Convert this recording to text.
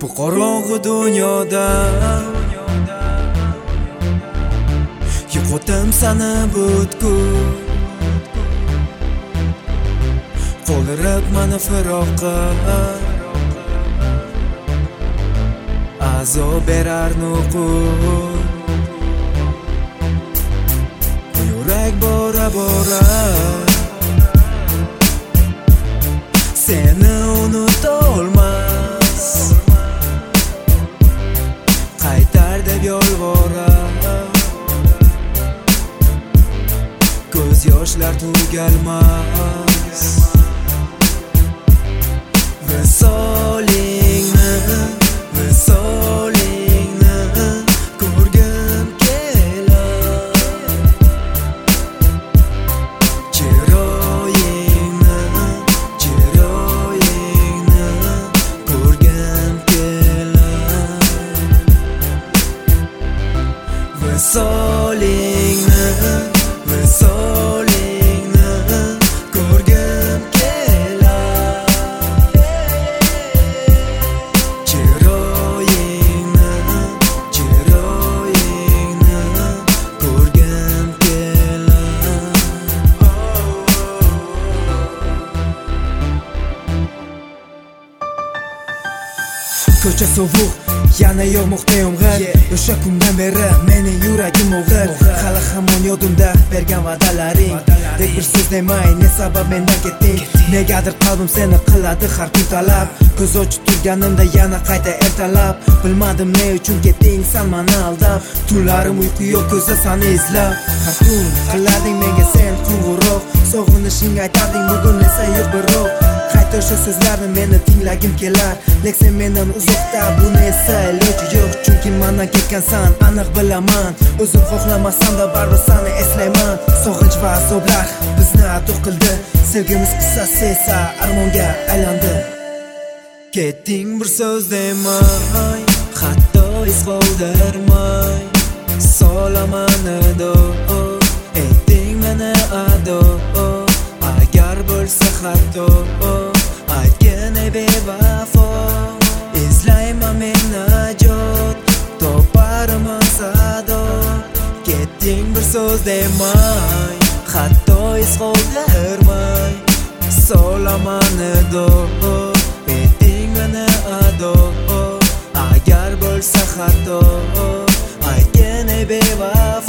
Bu qorong'u dunyoda yo'qotim seni butkul, qoldirib meni firoqqa, azob berar nuqul. Yurak bora bora seni unutolmas, qaytar deb yolvorar, ko'z yoshlar tugalmas. Visolingni ko'rgim kelar, chiroyingni ko'rgim kelar. Visolingni ko'rgim kelar, chiroyingni ko'rgim kelar. Ko'cha sovuq, yana yog'moqda yomg'ir. O'sha kundan beri mening yuragim og'ir. Hali hamon yodimda bergan va'dalaring. Deb bir so'z demay, ne sabab mendan ketding? Negadir qalbim seni qiladi har kun talab. Ko'z ochib turganimda yana qayta ertalab. Bilmadim ne uchun ketding sen meni aldab. Tunlarim uyqu yo'q, ko'zda seni izlab. Har kun qilarding menga sen qo'ng'iroq, sog'inishing aytarding, bugun esa yo'q biroq. Qayta o'sha so'zlarni meni tinglagim kelar, lek sen mendan uzoqda, buni esa iloji yo'q. Chunki mendan ketgansan, aniq bilaman. O'zim xohlamasam-da baribir seni eslayman. Sog'inch va azoblar bizni adoq qildi, sevgimiz qissasi esa armonga aylandi. Ketding bir so'z demay, hatto iz qoldirmay, solaman ado, etding meni ado. Agar bo'lsa xato, aytgin ey bevafo, izlayman men najot, toparman sado. Ketding bir so'z demay, hatto iz qoldirmay, solaman ado, etding meni ado. Agar bo'lsa xato, aytgin ey bevafo,